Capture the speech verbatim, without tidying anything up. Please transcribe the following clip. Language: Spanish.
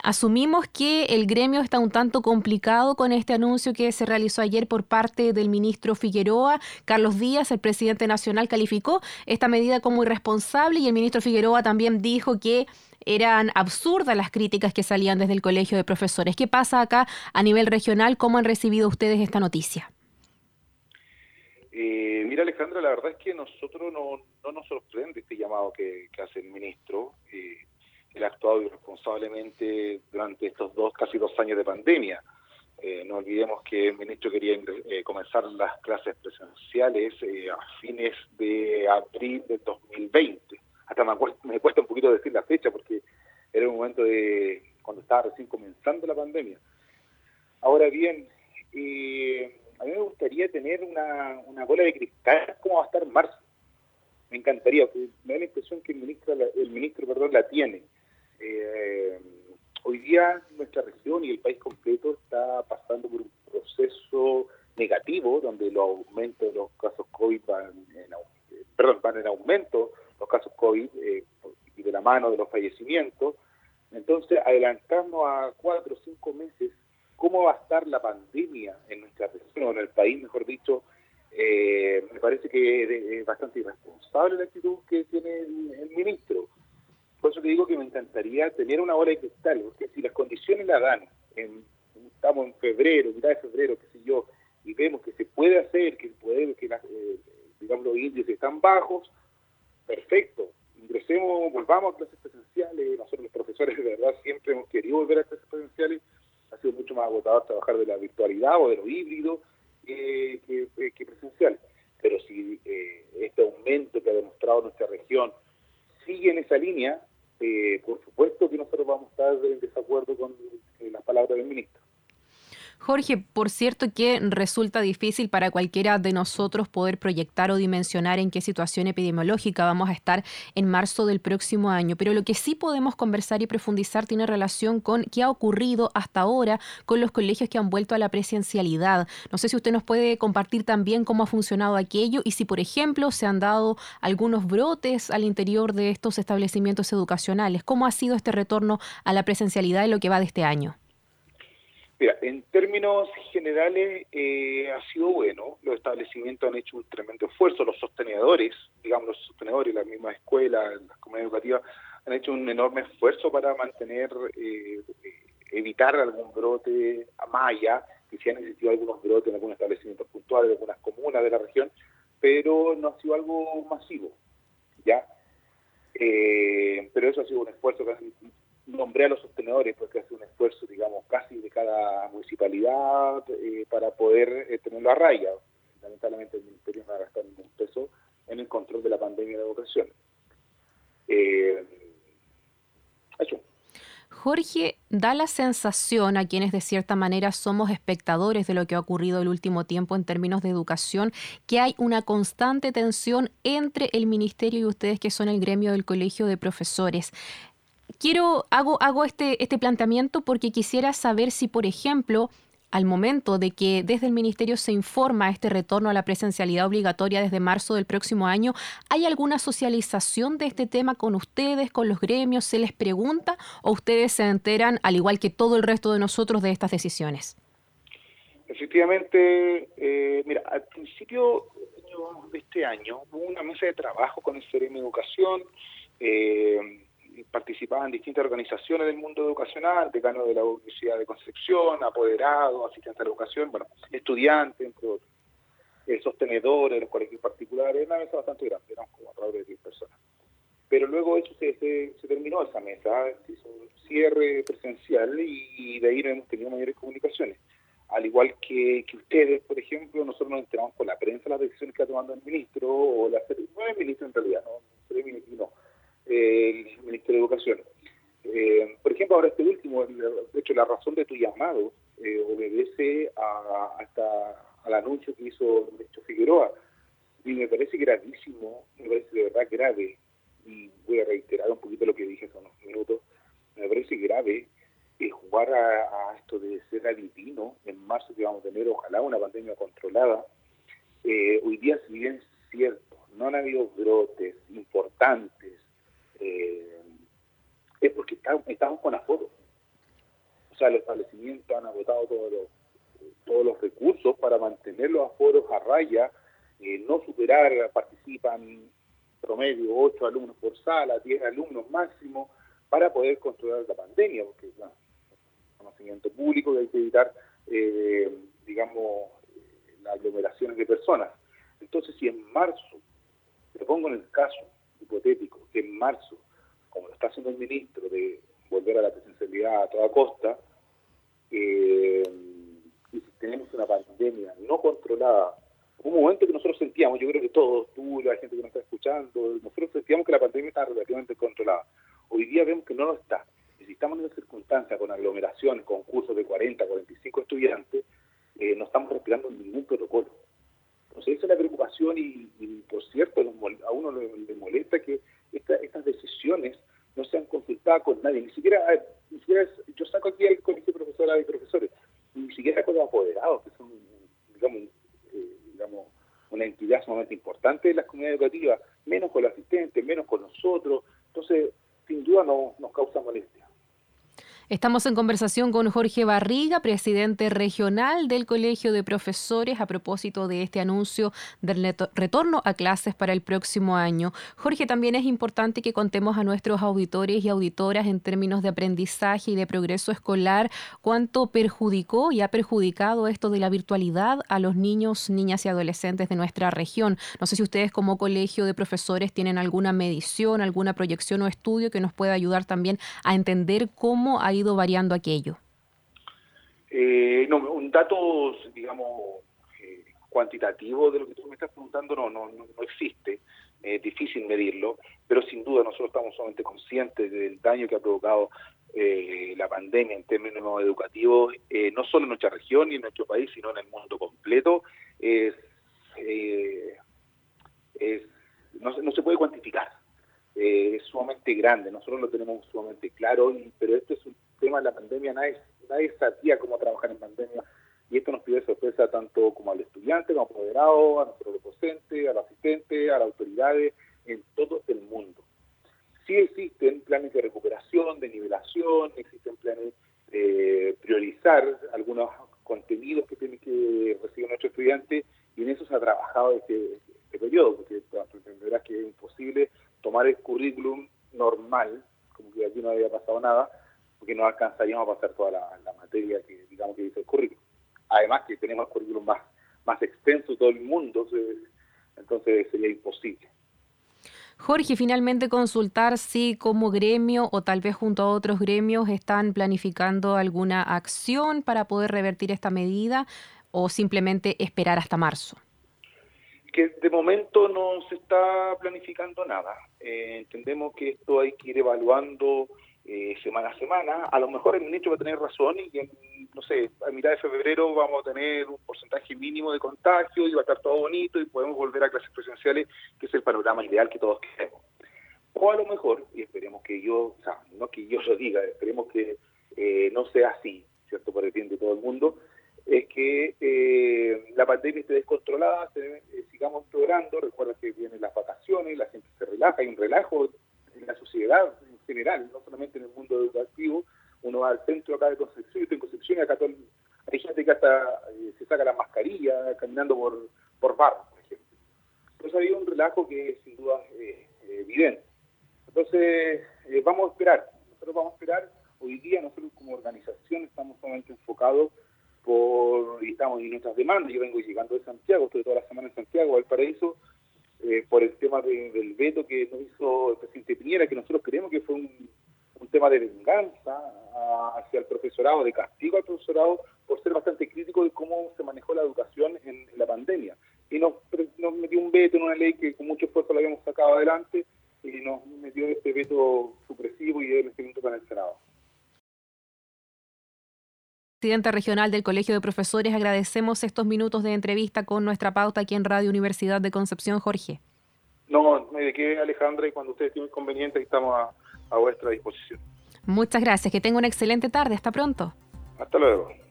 Asumimos que el gremio está un tanto complicado con este anuncio que se realizó ayer por parte del ministro Figueroa. Carlos Díaz, el presidente nacional, calificó esta medida como irresponsable y el ministro Figueroa también dijo que eran absurdas las críticas que salían desde el Colegio de Profesores. ¿Qué pasa acá a nivel regional? ¿Cómo han recibido ustedes esta noticia? Eh, mira, Alejandra, la verdad es que a nosotros no, no nos sorprende este llamado que, que hace el ministro. Eh, él ha actuado irresponsablemente durante estos dos, casi dos años de pandemia. Eh, no olvidemos que el ministro quería eh, comenzar las clases presenciales eh, a fines de abril del dos mil veinte. Hasta me, me cuesta un poquito decir la fecha porque era un momento de cuando estaba recién comenzando la pandemia. Ahora bien, eh, a mí me gustaría tener una, una bola de cristal, ¿cómo va a estar en marzo? Me encantaría, porque me da la impresión que el ministro, el ministro perdón, la tiene. Eh, hoy día nuestra región y el país completo está pasando por un proceso negativo, donde los aumentos de los casos COVID van en, perdón, van en aumento, los casos COVID, eh, y de la mano de los fallecimientos. Entonces, adelantarnos a cuatro o cinco meses, ¿cómo va a estar la pandemia en nuestra región, o en el país, mejor dicho? Eh, me parece que es bastante irresponsable la actitud que tiene el, el ministro. Por eso te digo que me encantaría tener una bola de cristal, porque si las condiciones la dan, en, estamos en febrero, mitad de febrero, qué sé yo, y vemos que se puede hacer, que, puede, que las, eh, digamos, los índices están bajos, perfecto, ingresemos, volvamos a clases presenciales. Nosotros los profesores de verdad siempre hemos querido volver a clases presenciales. Ha sido mucho más agotador trabajar de la virtualidad o de lo híbrido eh, que, eh, que presencial. Pero si eh, este aumento que ha demostrado nuestra región sigue en esa línea, eh, por supuesto que nosotros vamos a estar en desacuerdo con eh, las palabras del ministro. Jorge, por cierto que resulta difícil para cualquiera de nosotros poder proyectar o dimensionar en qué situación epidemiológica vamos a estar en marzo del próximo año, pero lo que sí podemos conversar y profundizar tiene relación con qué ha ocurrido hasta ahora con los colegios que han vuelto a la presencialidad. No sé si usted nos puede compartir también cómo ha funcionado aquello y si, por ejemplo, se han dado algunos brotes al interior de estos establecimientos educacionales. ¿Cómo ha sido este retorno a la presencialidad en lo que va de este año? Mira, en términos generales eh, ha sido bueno. Los establecimientos han hecho un tremendo esfuerzo. Los sostenedores, digamos los sostenedores, las mismas escuelas, las comunidades educativas, han hecho un enorme esfuerzo para mantener, eh, evitar algún brote a malla, que sí han existido algunos brotes en algunos establecimientos puntuales, en algunas comunas de la región, pero no ha sido algo masivo, ¿ya? Eh, pero eso ha sido un esfuerzo que han nombré a los sostenedores porque hace un esfuerzo, digamos, casi de cada municipalidad eh, para poder eh, tenerlo a raya. Lamentablemente el Ministerio no ha gastado ningún peso en el control de la pandemia de educación. Eh, eso. Jorge, da la sensación a quienes de cierta manera somos espectadores de lo que ha ocurrido el último tiempo en términos de educación, que hay una constante tensión entre el ministerio y ustedes que son el gremio del Colegio de Profesores. Quiero, hago, hago este, este planteamiento porque quisiera saber si, por ejemplo, al momento de que desde el Ministerio se informa este retorno a la presencialidad obligatoria desde marzo del próximo año, ¿hay alguna socialización de este tema con ustedes, con los gremios? ¿Se les pregunta o ustedes se enteran, al igual que todo el resto de nosotros, de estas decisiones? Efectivamente, eh, mira, al principio de este año hubo una mesa de trabajo con el Ceremi de Educación. Eh, participaban distintas organizaciones del mundo educacional, decano de la Universidad de Concepción, apoderados, asistentes a la educación, bueno, estudiantes, entre otros, eh, sostenedores de los colegios particulares, una mesa bastante grande, eran como alrededor de diez personas. Pero luego eso se, se, se terminó esa mesa, se hizo un cierre presencial y de ahí no hemos tenido mayores comunicaciones. Al igual que, que ustedes, por ejemplo, nosotros nos enteramos por la prensa las decisiones que ha tomado el ministro, o la no el ministro en realidad, no, el ministro no. El Ministerio de Educación. Eh, por ejemplo, ahora este último, de hecho, la razón de tu llamado eh, obedece a, hasta al anuncio que hizo el ministro Figueroa, y me parece gravísimo, me parece de verdad grave, y voy a reiterar un poquito lo que dije hace unos minutos, me parece grave eh, jugar a, a esto de ser adivino en marzo que vamos a tener, ojalá, una pandemia controlada. Eh, hoy día, si bien es cierto, no han habido brotes importantes, Eh, es porque está, estamos con aforo. sea, los establecimientos han agotado todos los, todos los recursos para mantener los aforos a raya, eh, no superar, participan promedio ocho alumnos por sala, diez alumnos máximo, para poder controlar la pandemia, porque es bueno, conocimiento público que hay que evitar, eh, digamos, las aglomeraciones de personas. Entonces, si en marzo, te pongo en el caso hipotético, que en marzo, como lo está haciendo el ministro, de volver a la presencialidad a toda costa, eh, y si tenemos una pandemia no controlada, un momento que nosotros sentíamos, yo creo que todos, tú, la gente que nos está escuchando, nosotros sentíamos que la pandemia estaba relativamente controlada. Hoy día vemos que no lo está. Y si estamos en esa circunstancia con aglomeraciones, con cursos de cuarenta, cuarenta y cinco estudiantes, eh, no estamos respetando ningún protocolo. Entonces esa es la preocupación y, y por cierto, a uno le, le molesta que esta, estas decisiones no sean consultadas con nadie. Ni siquiera, ni siquiera yo saco aquí al colegio de profesoras y profesores, ni siquiera con los apoderados, que son, digamos, eh, digamos, una entidad sumamente importante de las comunidades educativas, menos con los asistentes, menos con nosotros. Entonces, sin duda no, nos causa molestia. Estamos en conversación con Jorge Barriga, presidente regional del Colegio de Profesores, a propósito de este anuncio del retorno a clases para el próximo año. Jorge, también es importante que contemos a nuestros auditores y auditoras en términos de aprendizaje y de progreso escolar cuánto perjudicó y ha perjudicado esto de la virtualidad a los niños, niñas y adolescentes de nuestra región. No sé si ustedes como Colegio de Profesores tienen alguna medición, alguna proyección o estudio que nos pueda ayudar también a entender cómo ha ido ido variando aquello? Eh, no, un dato, digamos, eh, cuantitativo de lo que tú me estás preguntando no, no, no, no existe. Es eh, difícil medirlo, pero sin duda nosotros estamos solamente conscientes del daño que ha provocado eh, la pandemia en términos educativos, eh, no solo en nuestra región y en nuestro país, sino en el mundo completo. Es, eh, es, no, no se puede cuantificar. Eh, es sumamente grande, nosotros lo tenemos sumamente claro, y, pero este es un tema de la pandemia, nadie, nadie sabía cómo trabajar en pandemia, y esto nos pide sorpresa tanto como al estudiante, como apoderado, a nuestros docentes, a los asistentes, a las autoridades, en todo el mundo. Sí existen planes de recuperación, de nivelación, existen planes de priorizar algunos contenidos que tienen que recibir nuestros estudiantes, y en eso se ha trabajado este, este periodo, porque entenderás que es imposible tomar el currículum normal, como que aquí no había pasado nada, porque no alcanzaríamos a pasar toda la, la materia que digamos que dice el currículum. Además que tenemos el currículum más, más extenso de todo el mundo, entonces sería imposible. Jorge, finalmente consultar si como gremio o tal vez junto a otros gremios están planificando alguna acción para poder revertir esta medida o simplemente esperar hasta marzo. Que de momento no se está planificando nada. Eh, entendemos que esto hay que ir evaluando eh, semana a semana. A lo mejor el ministro va a tener razón y en, no sé, a mitad de febrero vamos a tener un porcentaje mínimo de contagio y va a estar todo bonito y podemos volver a clases presenciales, que es el panorama ideal que todos queremos. O a lo mejor, y esperemos que yo, o sea, no que yo lo diga, esperemos que eh, no sea así, ¿cierto?, por el bien de todo el mundo, es que eh, la pandemia esté descontrolada, se, eh, sigamos empeorando. Recuerda que vienen las vacaciones, la gente se relaja, hay un relajo en la sociedad en general, no solamente en el mundo educativo. Uno va al centro acá de Concepción, yo estoy en Concepción y acá todo el, hay gente que hasta eh, se saca la mascarilla caminando por, por barro, por ejemplo. Entonces había un relajo que es sin duda eh, evidente. Entonces eh, vamos a esperar, nosotros vamos a esperar. Hoy día nosotros como organización estamos solamente enfocados por, y estamos en nuestras demandas. Yo vengo llegando de Santiago, estoy toda la semana en Santiago, Valparaíso, eh, por el tema de, del veto que nos hizo el presidente Piñera, que nosotros creemos que fue un, un tema de venganza a, hacia el profesorado, de castigo al profesorado, por ser bastante crítico de cómo se manejó la educación en, en la pandemia. Y nos, nos metió un veto en una ley que con mucho esfuerzo la habíamos sacado adelante, y nos metió este veto supresivo y el experimento para el Senado. Presidente regional del Colegio de Profesores, agradecemos estos minutos de entrevista con nuestra pauta aquí en Radio Universidad de Concepción, Jorge. No, me de qué, Alejandra, y cuando ustedes tienen conveniente estamos a, a vuestra disposición. Muchas gracias, que tenga una excelente tarde, hasta pronto. Hasta luego.